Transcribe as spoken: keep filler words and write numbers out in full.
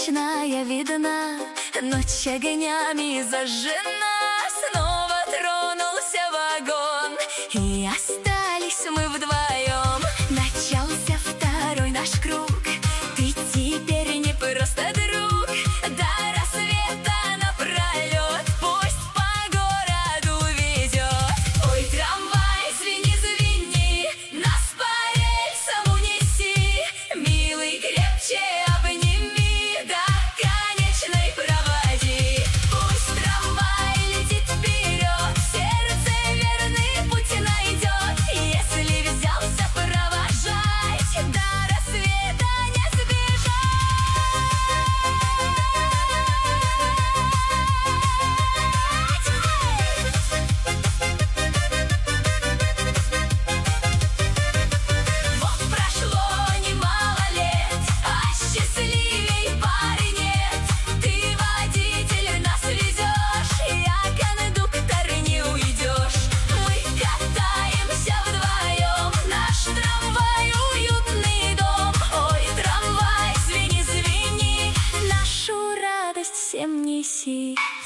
Ночная видна, ночь огнями зажжена. Снова тронулся вагон, и остались мы вдвоем. Начался второй наш круг. Ты теперь не просто друг, до рассвета напролет пусть по городу везет. Ой, трамвай, звени, звени, нас по рельсам унеси. Милый, крепче обними, до конечной проводи. Пусть трамвай летит вперед, сердце верный путь найдет. Если взялся провожать, до рассвета не сбежать. Вот прошло немало лет, а счастливей пары нет. Ты водитель, нас везешь, я кондуктор, не уйдешь. Мы катаемся вдвоем, наш трамвай уютный дом. Ой, трамвай, звени, звени, нашу радость всем неси.